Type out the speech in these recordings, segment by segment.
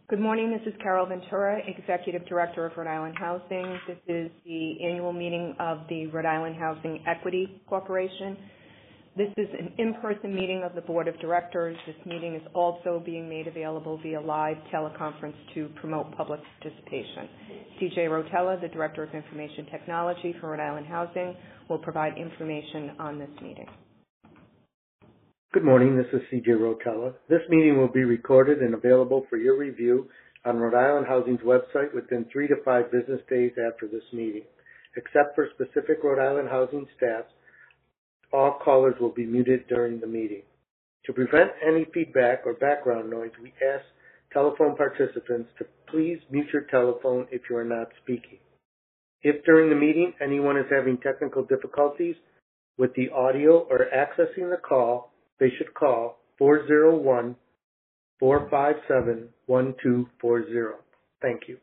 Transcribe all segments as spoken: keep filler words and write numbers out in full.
Good morning. This is Carol Ventura, Executive Director of Rhode Island Housing. This is the annual meeting of the Rhode Island Housing Equity Corporation. This is an in-person meeting of the Board of Directors. This meeting is also being made available via live teleconference to promote public participation. C J Rotella, the Director of Information Technology for Rhode Island Housing, will provide information on this meeting. Good morning, this is C J Rotella. This meeting will be recorded and available for your review on Rhode Island Housing's website within three to five business days after this meeting. Except for specific Rhode Island Housing staff, all callers will be muted during the meeting. To prevent any feedback or background noise, we ask telephone participants to please mute your telephone if you are not speaking. If during the meeting anyone is having technical difficulties with the audio or accessing the call, they should call four zero one, four five seven, one two four zero. Thank you.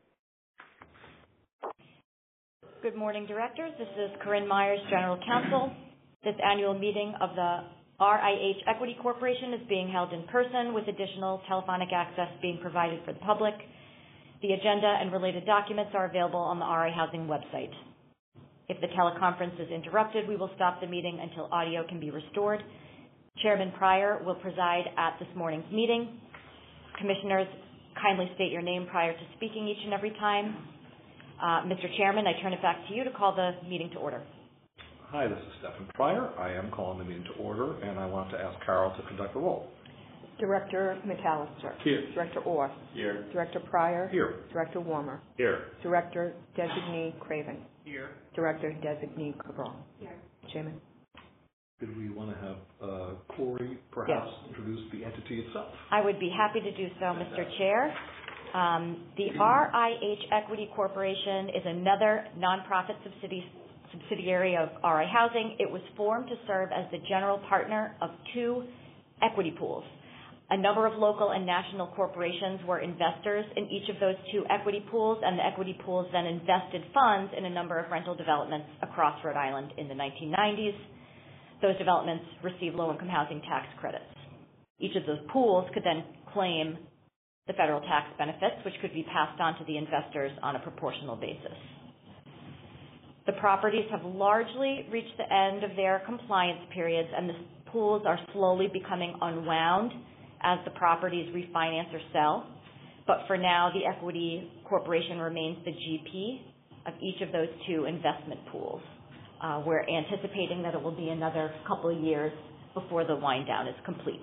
Good morning, directors. This is Corinne Myers, General Counsel. This annual meeting of the R I H Equity Corporation is being held in person with additional telephonic access being provided for the public. The agenda and related documents are available on the R I Housing website. If the teleconference is interrupted, we will stop the meeting until audio can be restored. Chairman Pryor will preside at this morning's meeting. Commissioners, kindly state your name prior to speaking each and every time. Uh, Mister Chairman, I turn it back to you to call the meeting to order. Hi, this is Stephen Pryor. I am calling the meeting to order, and I want to ask Carol to conduct the roll. Director McAllister. Here. Director Orr. Here. Director Pryor. Here. Director Warmer. Here. Director Designee Craven. Here. Director Designee Cabral. Here. Chairman. Did we want to have uh, Corey perhaps yes. introduce the entity itself? I would be happy to do so, Mister Chair. Um, the R I H Equity Corporation is another nonprofit subsidi- subsidiary of R I Housing. It was formed to serve as the general partner of two equity pools. A number of local and national corporations were investors in each of those two equity pools, and the equity pools then invested funds in a number of rental developments across Rhode Island in the nineteen nineties. Those developments receive low-income housing tax credits. Each of those pools could then claim the federal tax benefits, which could be passed on to the investors on a proportional basis. The properties have largely reached the end of their compliance periods, and the pools are slowly becoming unwound as the properties refinance or sell. But for now, the equity corporation remains the G P of each of those two investment pools. Uh, we're anticipating that it will be another couple of years before the wind down is complete.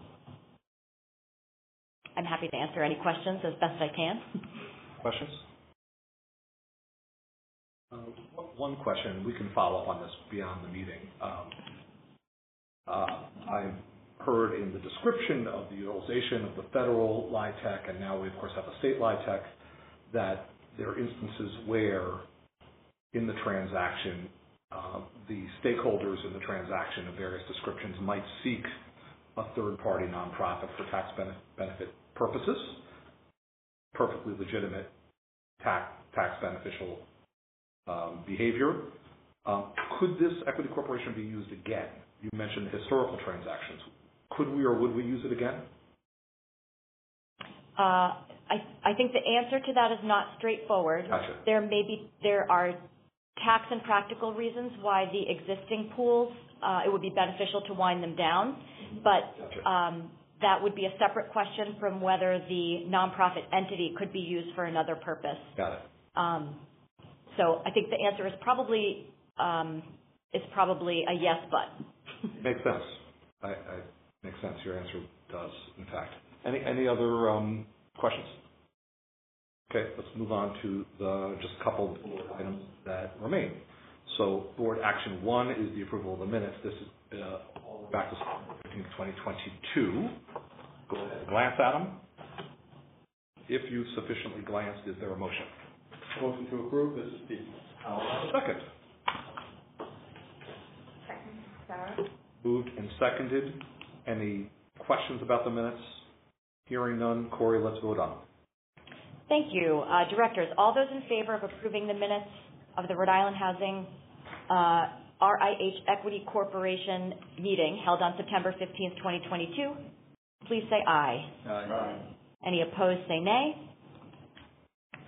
I'm happy to answer any questions as best I can. Questions? Uh, one question, we can follow up on this beyond the meeting. Um, uh, I heard in the description of the utilization of the federal LIHTC, and now we of course have a state LIHTC, that there are instances where in the transaction Uh, the stakeholders in the transaction of various descriptions might seek a third-party nonprofit for tax benefit purposes, perfectly legitimate tax, tax beneficial um, behavior. Um, could this equity corporation be used again? You mentioned historical transactions. Could we or would we use it again? Uh, I, I think the answer to that is not straightforward. Gotcha. There may be, there are tax and practical reasons why the existing pools, uh, it would be beneficial to wind them down, but um, that would be a separate question from whether the nonprofit entity could be used for another purpose. Got it. Um, so I think the answer is probably um, is probably a yes, but. Makes sense. I, I makes sense. Your answer does, in fact. Any any other um, questions? Okay, let's move on to the just a couple of items that remain. So board action one is the approval of the minutes. This is uh, back to September fifteenth, twenty twenty-two. Go ahead and glance at them. If you've sufficiently glanced, is there a motion? Motion to approve. This is Steve. Second. Second, Sarah. Moved and seconded. Any questions about the minutes? Hearing none. Corey, let's vote on. Thank you. Uh, directors, all those in favor of approving the minutes of the Rhode Island Housing uh, R I H Equity Corporation meeting held on September fifteenth, twenty twenty-two, please say aye. Aye. Any opposed, say nay.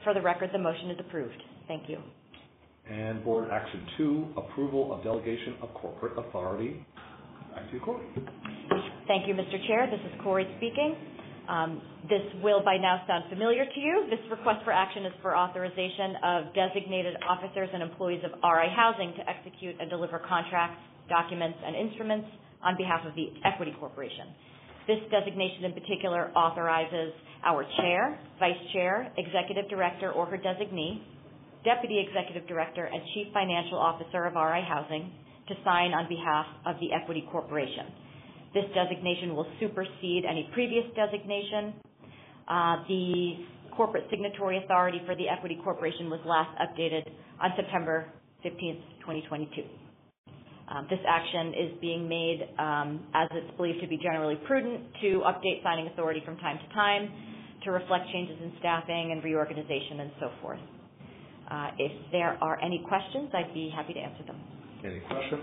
For the record, the motion is approved. Thank you. And board action two, approval of delegation of corporate authority. Back to you, Corey. Thank you, Mister Chair. This is Corey speaking. Um, this will by now sound familiar to you. This request for action is for authorization of designated officers and employees of R I Housing to execute and deliver contracts, documents, and instruments on behalf of the Equity Corporation. This designation in particular authorizes our chair, vice chair, executive director, or her designee, deputy executive director, and chief financial officer of R I Housing to sign on behalf of the Equity Corporation. This designation will supersede any previous designation. Uh, the corporate signatory authority for the Equity Corporation was last updated on September fifteenth, twenty twenty-two. Um, this action is being made um, as it's believed to be generally prudent to update signing authority from time to time to reflect changes in staffing and reorganization and so forth. Uh, if there are any questions, I'd be happy to answer them. Any questions?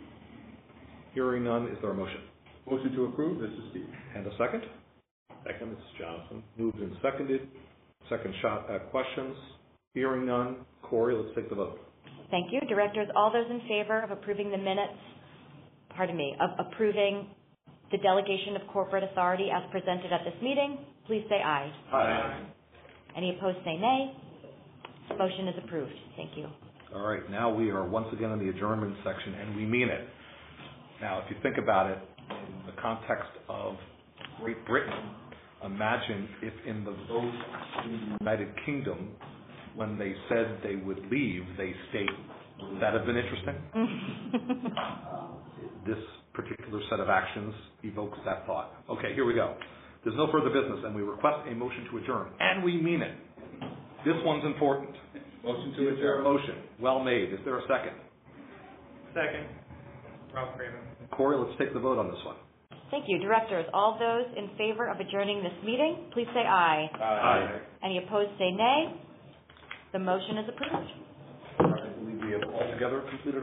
Hearing none, is there a motion? Motion to approve. This is Steve. And a second? Second, this is Jonathan. Moved and seconded. Second shot at questions. Hearing none. Corey, let's take the vote. Thank you. Directors, all those in favor of approving the minutes, pardon me, of approving the delegation of corporate authority as presented at this meeting, please say aye. Aye. Any opposed, say nay. Motion is approved. Thank you. All right, now we are once again in the adjournment section, and we mean it. Now, if you think about it in the context of Great Britain, imagine if in the vote in the United Kingdom, when they said they would leave, they stayed. Would that have been interesting? This particular set of actions evokes that thought. Okay, here we go. There's no further business, and we request a motion to adjourn, and we mean it. This one's important. Motion to Is there a adjourn. motion? Well made. Is there a second? Second. Ralph Freeman. Corey, let's take the vote on this one. Thank you. Directors, all those in favor of adjourning this meeting, please say aye. Aye. Any opposed, say nay. The motion is approved. I believe we have altogether completed